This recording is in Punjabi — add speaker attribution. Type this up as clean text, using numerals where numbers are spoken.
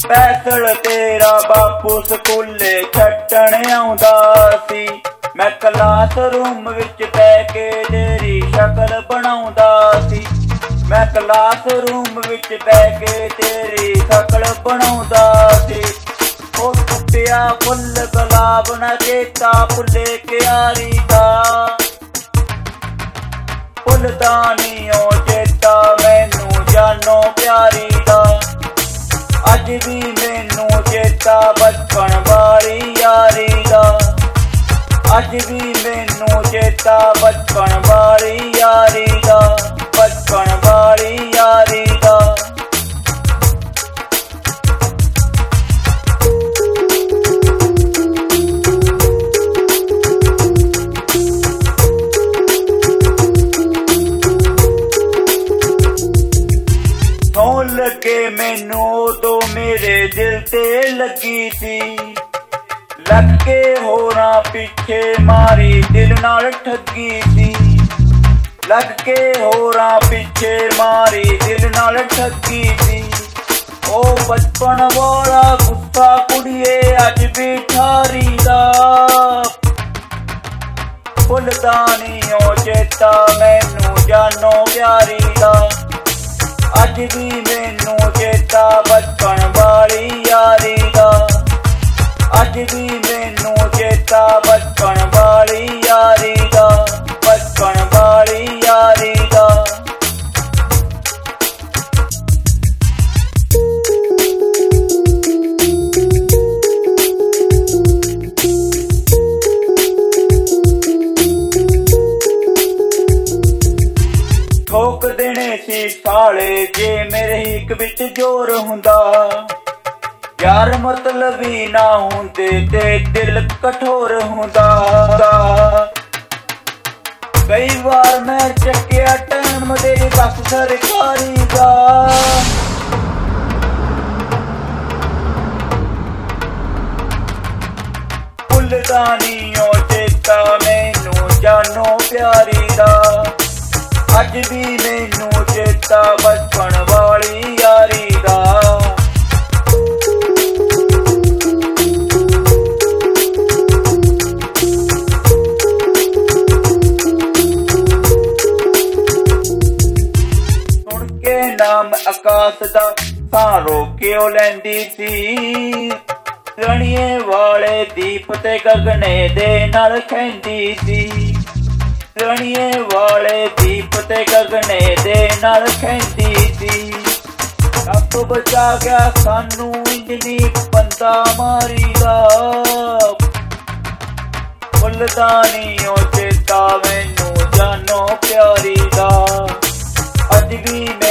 Speaker 1: ਪੈਸਲ ਤੇਰਾ ਬਾਪੂ ਸਕੂਲੇ ਛੱਡਣ ਆਉਂਦਾ ਸੀ। ਮੈਂ ਕਲਾਸਰੂਮ ਵਿੱਚ ਬਹਿ ਕੇ ਤੇਰੀ ਸ਼ਕਲ ਬਣਾਉਂਦਾ ਸੀ। ਮੈਂ ਕਲਾਸਰੂਮ ਵਿੱਚ ਬਹਿ ਕੇ ਤੇਰੀ ਸ਼ਕਲ ਬਣਾਉਂਦਾ ਸੀ। ਉਹ ਟੁੱਟਿਆ ਫੁੱਲ ਗੁਲਾਬ ਨਾ ਚੇਤਾ ਭੁੱਲੇ ਕਿਆਰੀ ਦਾ। ਭੁੱਲਦਾ ਨੀ ਉਹ ਚੇਤਾ ਮੈਨੂੰ ਜਾਨੋ ਪਿਆਰੀ ਦਾ। ਅੱਜ ਵੀ ਮੈਨੂੰ ਚੇਤਾ ਬਚਪਨ ਵਾਲੀ ਯਾਰੀ ਦਾ। ਅੱਜ ਵੀ ਮੈਨੂੰ ਚੇਤਾ ਬਚਪਨ ਵਾਲੀ ਯਾਰੀ ਦਾ। ਬਚਪਨ ਵਾਲੀ ਯਾਰੀ ਦਾ। ਸੌਣ ਲੱਗੇ ਮੈਨੂੰ ਉਦੋਂ ਮੇਰੇ ਦਿਲ ਤੇ ਲੱਗੀ ਸੀ। ਲੱਗ ਕੇ ਹੋਰਾਂ ਪਿੱਛੇ ਮਾਰੀ ਦਿਲ ਨਾਲ ਠੱਗੀ ਸੀ। ਲੱਗ ਕੇ ਹੋਰਾਂ ਪਿੱਛੇ ਮਾਰੀ ਦਿਲ ਨਾਲ ਠੱਗੀ ਸੀ। ਉਹ ਬਚਪਨ ਵਾਲਾ ਗੁੱਸਾ ਕੁੜੀਏ ਅੱਜ ਵੀ ਠਾਰੀ ਦਾ। ਭੁੱਲਦਾ ਨੀ ਉਹ ਚੇਤਾ ਮੈਨੂੰ ਜਾਨੋ ਪਿਆਰੀ ਦਾ। ਅੱਜ ਵੀ ਮੈਨੂੰ ਚੇਤਾ ਬਚਪਨ ਵਾਲੀ ਯਾਰੀ ਦਾ। ਅੱਜ ਵੀ ਮੈਨੂੰ ਚੇਤਾ ਬਚਪਨ ਵਾਲੀ ਯਾਰੀ ਦਾ। ਬਚਪਨ ਵਾਲੀ ਯਾਰੀ ਦਾ। ਠੋਕ ਦੇਣੇ ਸੀ ਸਾਲੇ ਜੇ ਮੇਰੇ ਹਿੱਕ ਵਿੱਚ ਜ਼ੋਰ ਹੁੰਦਾ। ਯਾਰ ਮਤਲਬੀ ਨਾ ਹੁੰਦੇ ਤੇ ਦਿਲ ਕਠੋਰ ਹੁੰਦਾ। ਕਈ ਵਾਰ ਮੈਂ ਚੱਕਿਆ ਟਾਈਮ ਦੇ ਬੱਸ ਸਰਕਾਰੀ ਦਾ। ਭੁੱਲਦਾ ਨੀ ਉਹ ਚੇਤਾ ਮੈਨੂੰ ਜਾਨੋ ਪਿਆਰੀ ਦਾ। ਅੱਜ ਵੀ ਮੈਨੂੰ ਚੇਤਾ ਬਚਪਨ ਵਾਲੀ ਯਾਰੀ ਦਾ। ਸੁਣ ਕੇ ਨਾਮ ਆਕਾਸ਼ ਦਾ ਸਾਹ ਰੋਕ ਕੇ ਉਹ ਲੈਂਦੀ ਸੀ। ਰਣੀਏ ਵਾਲੇ ਦੀਪ ਤੇ ਗਗਨੇ ਦੇ ਨਾਲ ਖੈਂਦੀ ਸੀ। ਰਣੀਏ ਵਾਲੇ ਦੀਪ ਤੇ ਗਗਨੇ ਦੇ ਨਾਲ ਖੈਂਦੀ ਸੀ। ਰੱਬ ਬਚਾ ਗਿਆ ਸਾਨੂੰ ਇੰਜਨੀ ਬੰਦਾ ਮਾਰੀ ਦਾ। ਭੁੱਲਦਾ ਨੀ ਉਹ ਚੇਤਾ ਮੈਨੂੰ ਜਾਨੋ ਪਿਆਰੀ ਦਾ। ਅੱਜ ਵੀ